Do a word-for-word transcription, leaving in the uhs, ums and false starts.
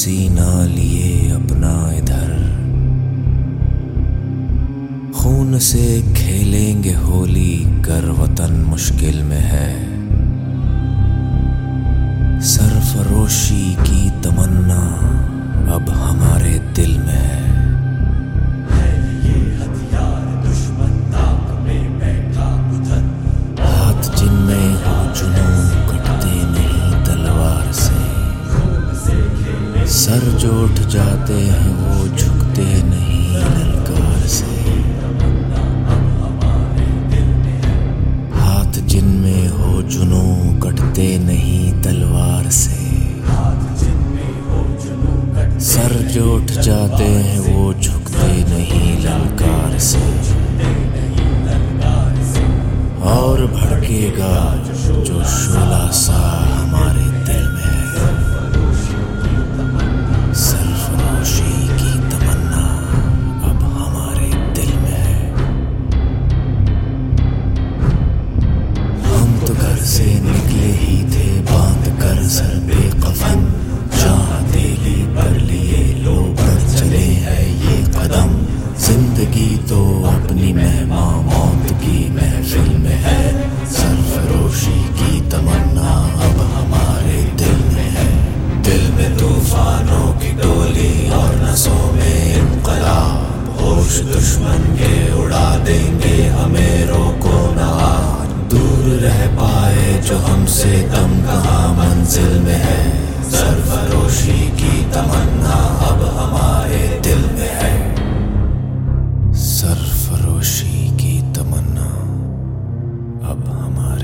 पसीना लिए अपना इधर, खून से खेलेंगे होली कर वतन मुश्किल में है। सरफरोशी की तमन्ना अब हमारे दिल में है। हाथ जिनमें हो जुनून कटते नहीं तलवार से, सर जो उठ जाते हैं वो झुकते नहीं ललकार से। हाथ जिनमें हो जुनून कटते नहीं तलवार से, सर जो उठ जाते हैं वो झुकते नहीं ललकार से। और भड़केगा जो शोला सा हमारे दिल में है। सरफरोशी की तमन्ना अब हमारे दिल में है। हम तो घर से निकले ही थे बांध कर सर पे कफन, जहाँ दिली पर लिए लो बढ़ चले हैं ये कदम। जिंदगी तो अपनी मेहमान मौत की महफिल में है। सरफरोशी की तमन्ना अब हमारे दिल में है। दिल में तूफानों की टोली और नसों में इनकलाब, होश दुश्मन के उड़ा देंगे हमें रोको ना। दूर रह पाए जो हमसे दम कहाँ मंजिल में है। सरफरोशी की तमन्ना अब हमारे दिल में है। सरफरोशी की तमन्ना अब हमारे